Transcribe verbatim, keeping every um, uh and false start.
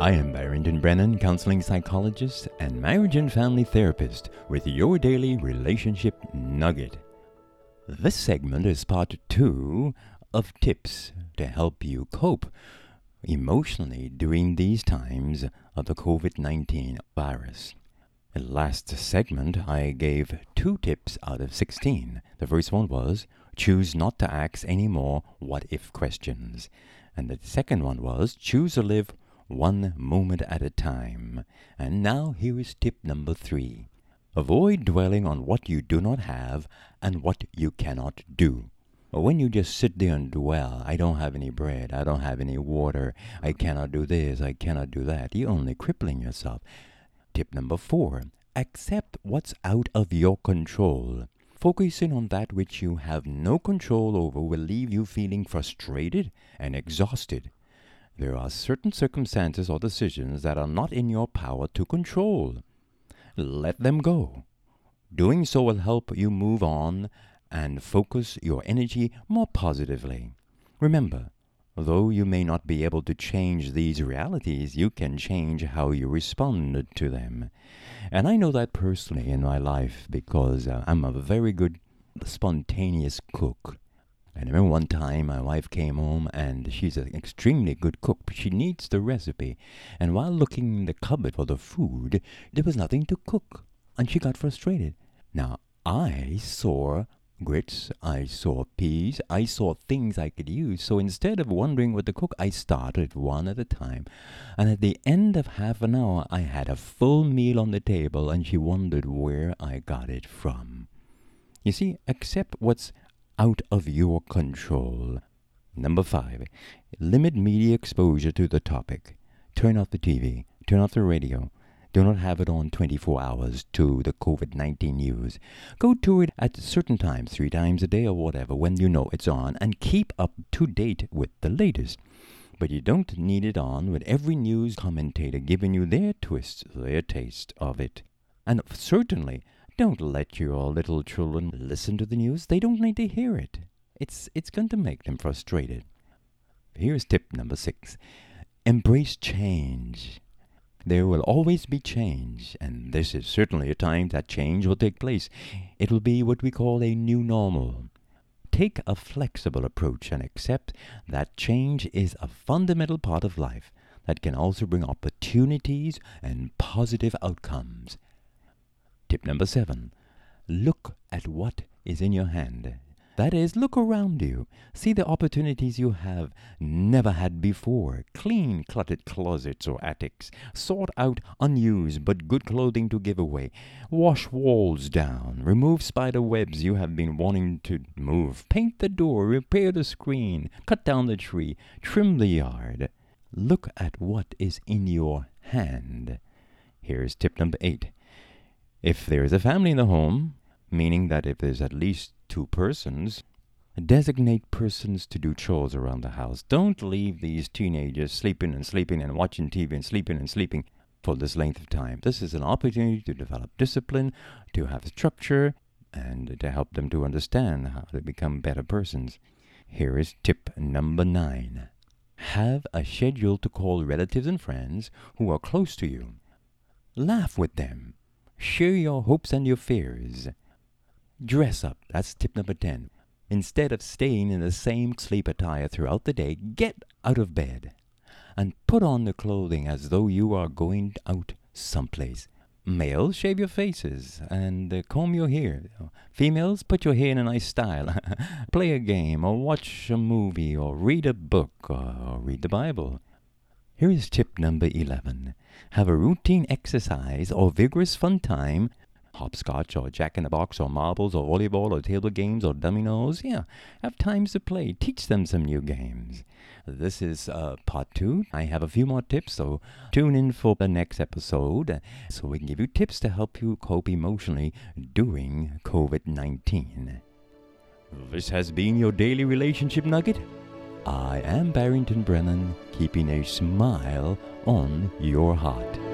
I am Barrington Brennan, counseling psychologist and marriage and family therapist with your daily relationship nugget. This segment is part two of tips to help you cope emotionally during these times of the covid nineteen virus. In the last segment, I gave two tips out of sixteen. The first one was, choose not to ask any more what-if questions. And the second one was, choose to live one moment at a time. And now here is tip number three. Avoid dwelling on what you do not have and what you cannot do. When you just sit there and dwell, I don't have any bread, I don't have any water, I cannot do this, I cannot do that, you're only crippling yourself. Tip number four, accept what's out of your control. Focusing on that which you have no control over will leave you feeling frustrated and exhausted. There are certain circumstances or decisions that are not in your power to control. Let them go. Doing so will help you move on and focus your energy more positively. Remember, though you may not be able to change these realities, you can change how you respond to them. And I know that personally in my life because uh, I'm a very good spontaneous cook. And I remember one time my wife came home and she's an extremely good cook, but she needs the recipe. And while looking in the cupboard for the food, there was nothing to cook. And she got frustrated. Now, I saw grits, I saw peas, I saw things I could use. So instead of wondering what to cook, I started one at a time. And at the end of half an hour, I had a full meal on the table and she wondered where I got it from. You see, accept what's out of your control. Number five, limit media exposure to the topic. Turn off the T V, turn off the radio. Do not have it on twenty-four hours to the covid nineteen news. Go to it at certain times, three times a day or whatever, when you know it's on, and keep up to date with the latest. But you don't need it on with every news commentator giving you their twist, their taste of it. And certainly, don't let your little children listen to the news. They don't need to hear it. It's, it's going to make them frustrated. Here's tip number six. Embrace change. There will always be change, and this is certainly a time that change will take place. It will be what we call a new normal. Take a flexible approach and accept that change is a fundamental part of life that can also bring opportunities and positive outcomes. Tip number seven, look at what is in your hand. That is, look around you. See the opportunities you have never had before. Clean cluttered closets or attics. Sort out unused but good clothing to give away. Wash walls down. Remove spider webs you have been wanting to move. Paint the door. Repair the screen. Cut down the tree. Trim the yard. Look at what is in your hand. Here's tip number eight. If there is a family in the home, meaning that if there's at least two persons, designate persons to do chores around the house. Don't leave these teenagers sleeping and sleeping and watching T V and sleeping and sleeping for this length of time. This is an opportunity to develop discipline, to have structure, and to help them to understand how to become better persons. Here is tip number nine. Have a schedule to call relatives and friends who are close to you. Laugh with them. Share your hopes and your fears. Dress up. That's tip number ten. Instead of staying in the same sleep attire throughout the day, get out of bed and put on the clothing as though you are going out someplace. Males, shave your faces and uh, comb your hair. Females, put your hair in a nice style. Play a game or watch a movie or read a book or, or read the Bible. Here is tip number eleven. Have a routine exercise or vigorous fun time. Hopscotch or jack-in-the-box or marbles or volleyball or table games or dominoes. Yeah, have times to play. Teach them some new games. This is uh, part two. I have a few more tips, so tune in for the next episode so we can give you tips to help you cope emotionally during covid nineteen. This has been your Daily Relationship Nugget. I am Barrington Brennan, keeping a smile on your heart.